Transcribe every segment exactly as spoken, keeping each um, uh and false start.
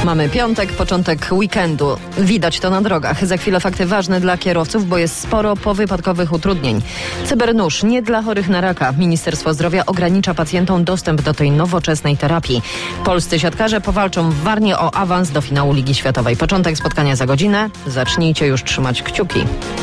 Mamy piątek, początek weekendu. Widać to na drogach. Za chwilę fakty ważne dla kierowców, bo jest sporo powypadkowych utrudnień. Cybernóż nie dla chorych na raka. Ministerstwo Zdrowia ogranicza pacjentom dostęp do tej nowoczesnej terapii. Polscy siatkarze powalczą w Warnie o awans do finału Ligi Światowej. Początek spotkania za godzinę. Zacznijcie już trzymać kciuki.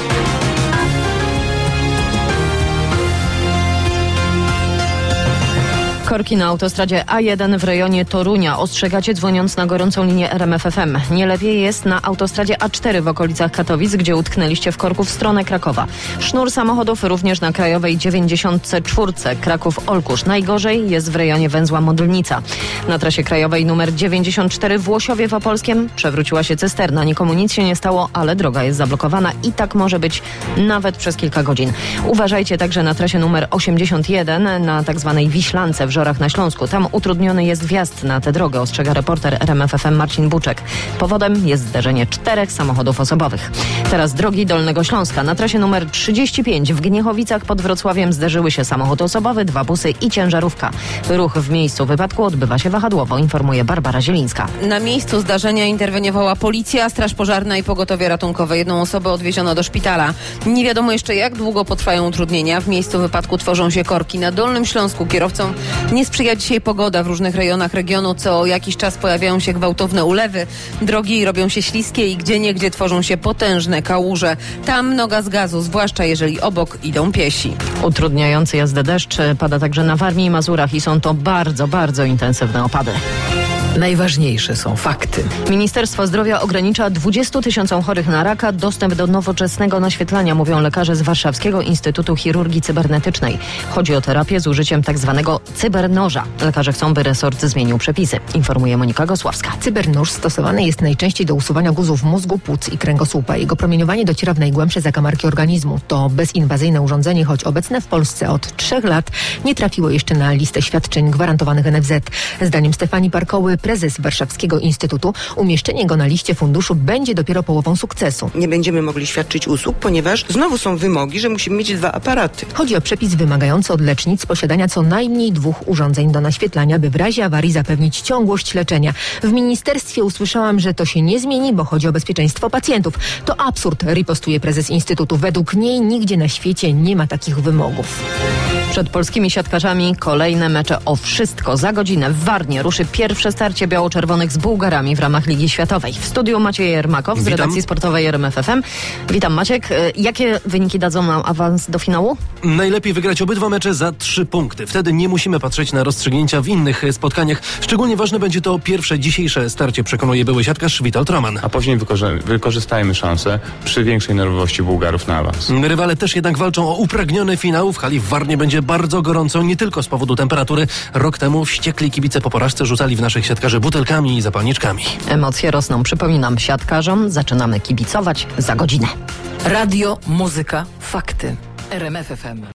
Korki na autostradzie A jeden w rejonie Torunia. Ostrzegacie, dzwoniąc na gorącą linię R M F F M. Nie lepiej jest na autostradzie A cztery w okolicach Katowic, gdzie utknęliście w korku w stronę Krakowa. Sznur samochodów również na krajowej dziewięćdziesiąt cztery Kraków-Olkusz. Najgorzej jest w rejonie węzła Modlnica. Na trasie krajowej numer dziewięćdziesiąt cztery w Łosiowie w Opolskim przewróciła się cysterna. Nikomu nic się nie stało, ale droga jest zablokowana i tak może być nawet przez kilka godzin. Uważajcie także na trasie numer osiemdziesiąt jeden na tak zwanej Wiślance w Żorach na Śląsku. Tam utrudniony jest wjazd na tę drogę, ostrzega reporter R M F F M Marcin Buczek. Powodem jest zderzenie czterech samochodów osobowych. Teraz drogi Dolnego Śląska. Na trasie numer trzydzieści pięć w Gniechowicach pod Wrocławiem zderzyły się samochód osobowy, dwa busy i ciężarówka. Ruch w miejscu wypadku odbywa się wahadłowo, informuje Barbara Zielińska. Na miejscu zdarzenia interweniowała policja, straż pożarna i pogotowie ratunkowe. Jedną osobę odwieziono do szpitala. Nie wiadomo jeszcze, jak długo potrwają utrudnienia. W miejscu wypadku tworzą się korki. Na Dolnym Śląsku kierowcom nie sprzyja dzisiaj pogoda. W różnych rejonach regionu co jakiś czas pojawiają się gwałtowne ulewy. Drogi robią się śliskie i gdzieniegdzie tworzą się potężne kałuże. Tam noga z gazu, zwłaszcza jeżeli obok idą piesi. Utrudniający jazdę deszcz pada także na Warmii i Mazurach i są to bardzo, bardzo intensywne opady. Najważniejsze są fakty. Ministerstwo Zdrowia ogranicza dwudziestu tysiącom chorych na raka dostęp do nowoczesnego naświetlania, mówią lekarze z Warszawskiego Instytutu Chirurgii Cybernetycznej. Chodzi o terapię z użyciem tak zwanego cybernoża. Lekarze chcą, by resort zmienił przepisy, informuje Monika Gosławska. Cybernóż stosowany jest najczęściej do usuwania guzów mózgu, płuc i kręgosłupa. Jego promieniowanie dociera w najgłębsze zakamarki organizmu. To bezinwazyjne urządzenie, choć obecne w Polsce od trzech lat, nie trafiło jeszcze na listę świadczeń gwarantowanych N F Z. Zdaniem Stefanii Parkoły, prezes Warszawskiego Instytutu, umieszczenie go na liście funduszu będzie dopiero połową sukcesu. Nie będziemy mogli świadczyć usług, ponieważ znowu są wymogi, że musimy mieć dwa aparaty. Chodzi o przepis wymagający od lecznic posiadania co najmniej dwóch urządzeń do naświetlania, by w razie awarii zapewnić ciągłość leczenia. W ministerstwie usłyszałam, że to się nie zmieni, bo chodzi o bezpieczeństwo pacjentów. To absurd, ripostuje prezes Instytutu. Według niej nigdzie na świecie nie ma takich wymogów. Przed polskimi siatkarzami kolejne mecze o wszystko. Za godzinę w Warnie ruszy pierwsze starcie biało-czerwonych z Bułgarami w ramach Ligi Światowej. W studiu Maciej Jermakow z Witam. redakcji sportowej R M F F M. Witam, Maciek. Jakie wyniki dadzą nam awans do finału? Najlepiej wygrać obydwa mecze za trzy punkty. Wtedy nie musimy patrzeć na rozstrzygnięcia w innych spotkaniach. Szczególnie ważne będzie to pierwsze dzisiejsze starcie, przekonuje były siatkarz Witold Roman. A później wykorzy- wykorzystajmy szansę przy większej nerwowości Bułgarów na awans. Rywale też jednak walczą o upragniony finał. W hali w Warnie będzie bardzo gorąco, nie tylko z powodu temperatury. Rok temu wściekli kibice po porażce rzucali w naszych siatkarzy butelkami i zapalniczkami. Emocje rosną. Przypominam, siatkarzom zaczynamy kibicować za godzinę. Radio, muzyka, fakty. R M F F M.